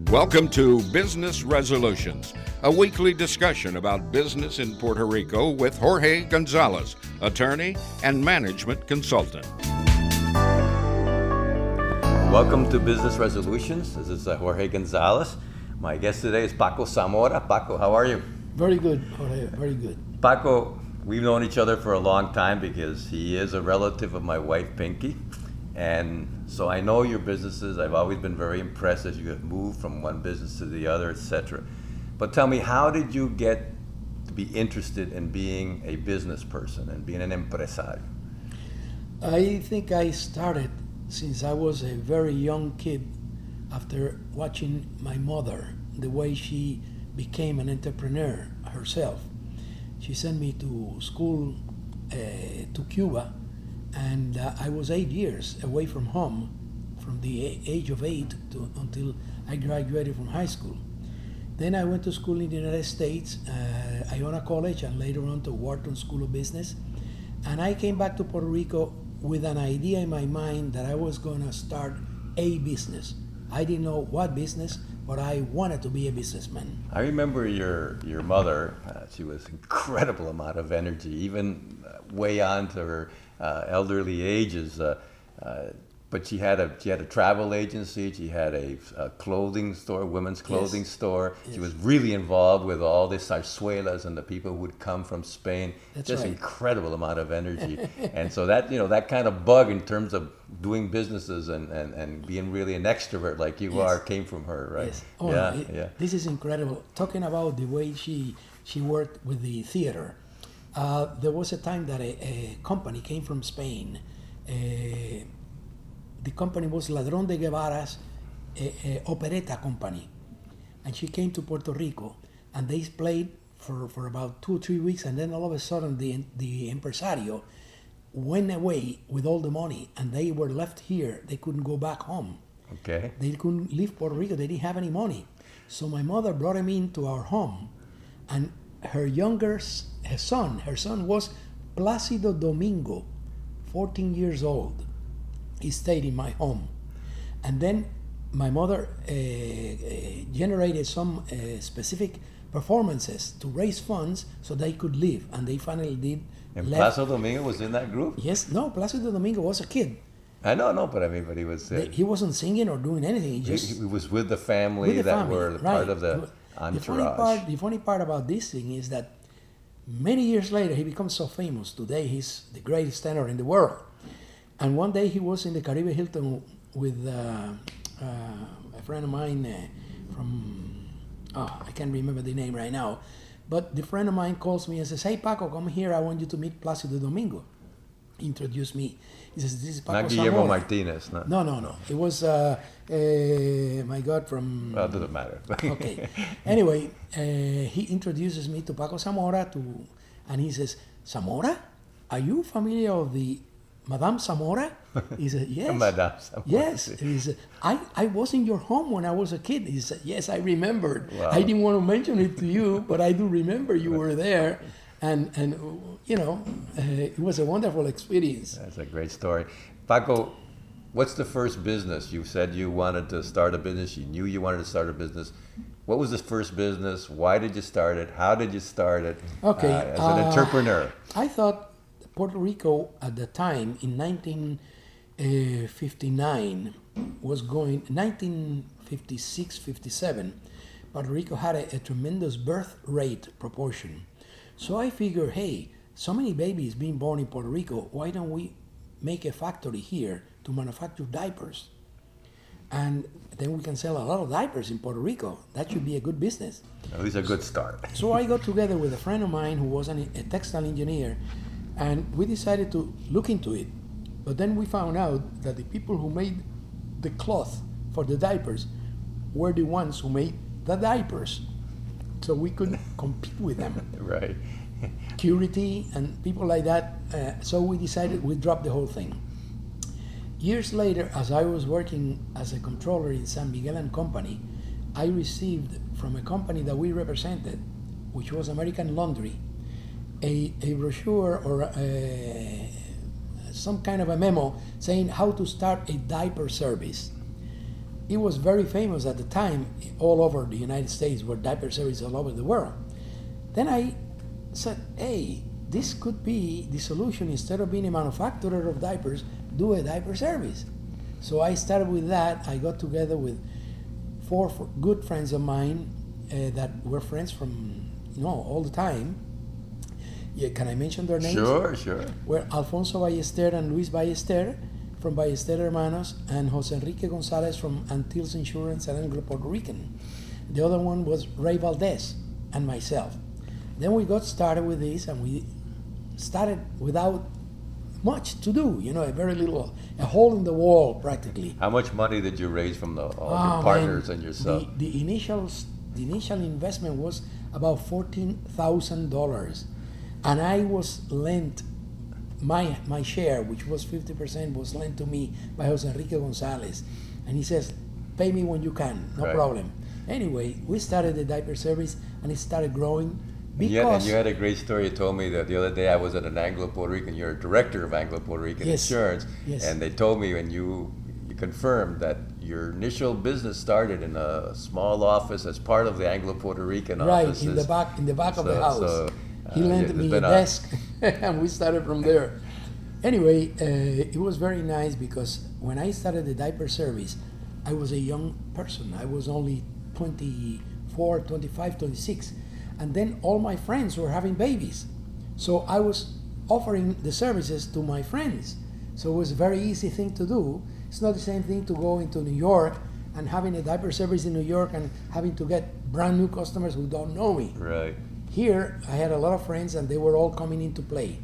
Welcome to Business Resolutions, a weekly discussion about business in Puerto Rico with Jorge Gonzalez, attorney and management consultant. Welcome to Business Resolutions. This is Jorge Gonzalez. My guest today is Paco Zamora. Paco, how are you? Very good, Jorge, very good. Paco, we've known each other for a long time because he is a relative of my wife, Pinky. And so I know your businesses. I've always been very impressed as you have moved from one business to the other, etc. But tell me, how did you get to be interested in being a business person and being an empresario? I think I started since I was a very young kid after watching my mother, the way she became an entrepreneur herself. She sent me to school to Cuba, and I was 8 years away from home from the age of 8 until I graduated from high school. Then I went to school in the United States, Iona College, and later on to Wharton School of Business. And I came back to Puerto Rico with an idea in my mind that I was going to start a business. I didn't know what business, but I wanted to be a businessman. I remember your mother. She was incredible amount of energy, even way on to her elderly ages. But she had a travel agency. She had a clothing store, women's clothing store. Yes. She was really involved with all the zarzuelas and the people who would come from Spain. That's just right. Incredible amount of energy. And so that that kind of bug in terms of doing businesses and being really an extrovert like you are came from her, right? Yes. Oh, yeah. This is incredible. Talking about the way she worked with the theater. There was a time that a company came from Spain. The company was Ladrón de Guevara's operetta company. And she came to Puerto Rico, and they played for about 2 or 3 weeks, and then all of a sudden the impresario went away with all the money, and they were left here. They couldn't go back home. Okay. They couldn't leave Puerto Rico. They didn't have any money. So my mother brought him into our home, and her son was Plácido Domingo, 14 years old. He stayed in my home. And then my mother generated some specific performances to raise funds so they could live, and they finally did. And Plácido Domingo was in that group? Yes, no, Plácido Domingo was a kid. I know, but he was... He wasn't singing or doing anything. He was with the family were part of the entourage. The funny part about this thing is that many years later, he becomes so famous. Today, he's the greatest tenor in the world. And one day, he was in the Caribe Hilton with a friend of mine from, I can't remember the name right now, but the friend of mine calls me and says, "Hey, Paco, come here. I want you to meet Plácido Domingo." He introduced me. He says, "This is Paco Not Guillermo Zamora." Martinez, no? No. It was, my God, from... Well, it doesn't matter. Okay. Anyway, he introduces me to Paco Zamora, and he says, "Zamora? Are you familiar with the Madame Zamora?" He said, "Yes." Madame Zamora. Yes. He said, I was in your home when I was a kid." He said, "Yes, I remembered. Wow. I didn't want to mention it to you, but I do remember you were there." And it was a wonderful experience. That's a great story. Paco, what's the first business? You said you wanted to start a business. You knew you wanted to start a business. What was the first business? Why did you start it? How did you start it? Okay. As an entrepreneur. I thought Puerto Rico at the time in 1959 was going, 1956, 57, Puerto Rico had a tremendous birth rate proportion. So I figured, hey, so many babies being born in Puerto Rico, why don't we make a factory here to manufacture diapers? And then we can sell a lot of diapers in Puerto Rico. That should be a good business. At least a good start. So I got together with a friend of mine who was a textile engineer, and we decided to look into it. But then we found out that the people who made the cloth for the diapers were the ones who made the diapers. So we couldn't compete with them. Right. Curity and people like that. So we decided we'd drop the whole thing. Years later, as I was working as a controller in San Miguel and Company, I received from a company that we represented, which was American Laundry, a brochure or a, some kind of a memo saying how to start a diaper service. it was very famous at the time all over the United States, where diaper service all over the world. Then I said, hey, this could be the solution. Instead of being a manufacturer of diapers, do a diaper service. So I started with that. I got together with four good friends of mine that were friends from, all the time. Yeah, can I mention their names? Sure. Were Alfonso Ballester and Luis Ballester from Ballester Hermanos, and Jose Enrique Gonzalez from Antilles Insurance and Anglo Puerto Rican. The other one was Ray Valdez and myself. Then we got started with this, and we started without much to do, a very little, a hole in the wall practically. How much money did you raise from all your partners and yourself? The initial investment was about $14,000, and I was lent my share, which was 50%, was lent to me by Jose Enrique Gonzalez, and he says, "Pay me when you can, no problem." Anyway, we started the diaper service, and it started growing. And you had a great story. You told me that the other day I was at an Anglo Puerto Rican. You're a director of Anglo Puerto Rican Insurance, and they told me, and you confirmed that your initial business started in a small office as part of the Anglo Puerto Rican offices. Right, in the back of the house. He lent me a desk, and we started from there. Anyway, it was very nice because when I started the diaper service, I was a young person. I was only 24, 25, 26. And then all my friends were having babies. So I was offering the services to my friends. So it was a very easy thing to do. It's not the same thing to go into New York and having a diaper service in New York and having to get brand new customers who don't know me. Right. Here, I had a lot of friends, and they were all coming into play.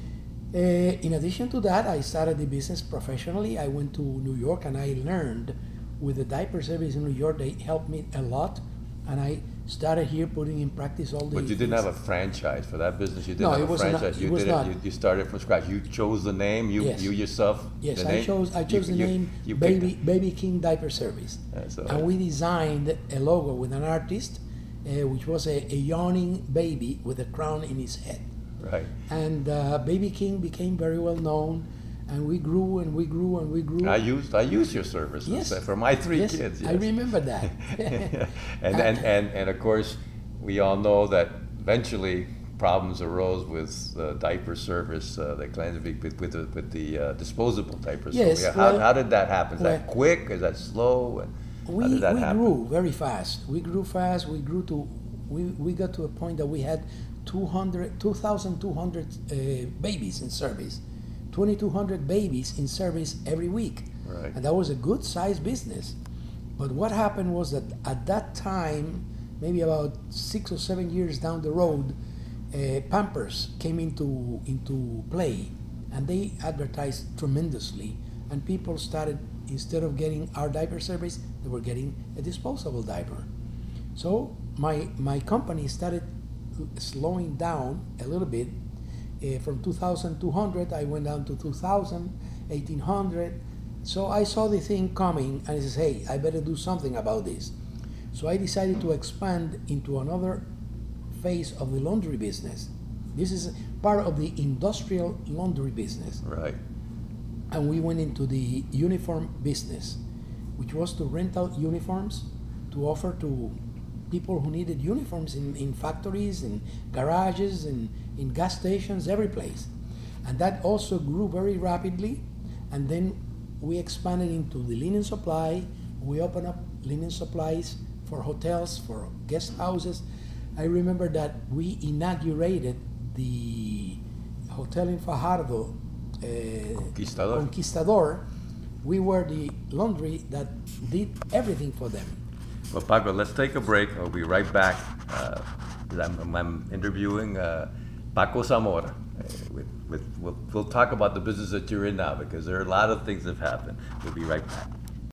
In addition to that, I started the business professionally. I went to New York, and I learned with the diaper service in New York. They helped me a lot, and I started here putting in practice all the But you didn't have a franchise for that business? You didn't No, have it a was franchise? not. You started from scratch. You chose the name? You yourself? Yes, the I name? chose the name Baby King Diaper Service. And we designed a logo with an artist, which was a yawning baby with a crown in his head. Right. And Baby King became very well known, and we grew and we grew and we grew. I used your services for my three kids. Yes. I remember that. and of course, we all know that eventually problems arose with diaper service, with the disposable diapers. Yes. So how did that happen? Is that quick? Is that slow? We grew very fast. We grew fast. We got to a point that we had 2,200 babies in service. 2,200 babies in service every week. Right. And that was a good sized business. But what happened was that at that time, maybe about 6 or 7 years down the road, Pampers came into play, and they advertised tremendously, and people started, instead of getting our diaper service, they were getting a disposable diaper. So my company started slowing down a little bit. From 2,200, I went down to 2,000, 1,800. So I saw the thing coming, and I said, hey, I better do something about this. So I decided to expand into another phase of the laundry business. This is part of the industrial laundry business. Right. And we went into the uniform business, which was to rent out uniforms to offer to people who needed uniforms in factories, in garages, in gas stations, every place. And that also grew very rapidly. And then we expanded into the linen supply. We opened up linen supplies for hotels, for guest houses. I remember that we inaugurated the hotel in Fajardo, Conquistador. We were the laundry that did everything for them. Well, Paco, let's take a break. I'll be right back. I'm interviewing Paco Zamora. We'll talk about the business that you're in now, because there are a lot of things that have happened. We'll be right back.